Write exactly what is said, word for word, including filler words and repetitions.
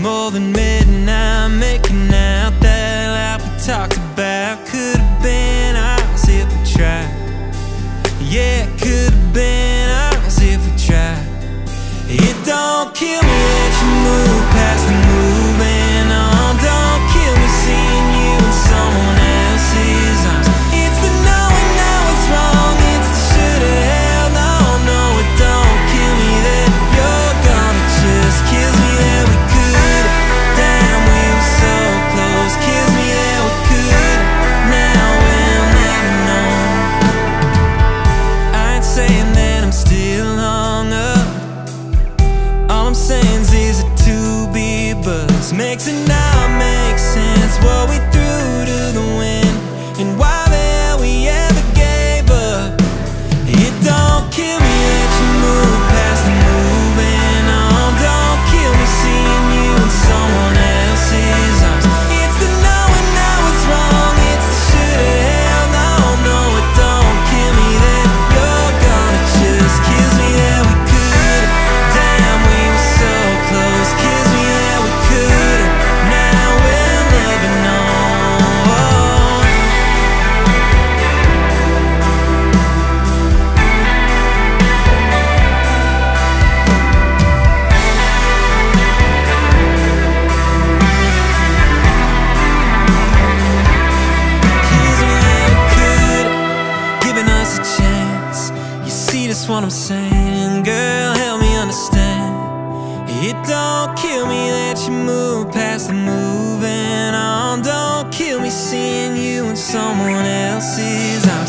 more than midnight, making out that life we talked about. Could've been ours if we tried. Yeah, it could've been ours if we tried. It don't kill me that you move past the moving on. Don't kill me seeing you in someone else's arms. It's the knowing now it's wrong, it's the shoulda held. No, no, it don't kill me that you're gone. It just kills me that we could. Damn, we were so close. Kills me that we could. Now we'll never know. I ain't saying that I'm still hung up. All I'm saying is it to be buzz. Makes it not make sense what we threw to the wind and why the hell we ever gave up. It don't kill me that you move past the moving on. Don't kill me seeing you in someone else's arms. It's the knowing now it's wrong, it's the shoulda held. No, no, it don't kill me that you're gone. It just kills me that we could. Damn, we were so close. Kills me that we could. Now we'll never know. Kills me that we could. Giving us a chance. You see, that's what I'm saying. Girl, help me understand. It don't kill me that you move past the moving on. Don't kill me seeing you in someone else's arms.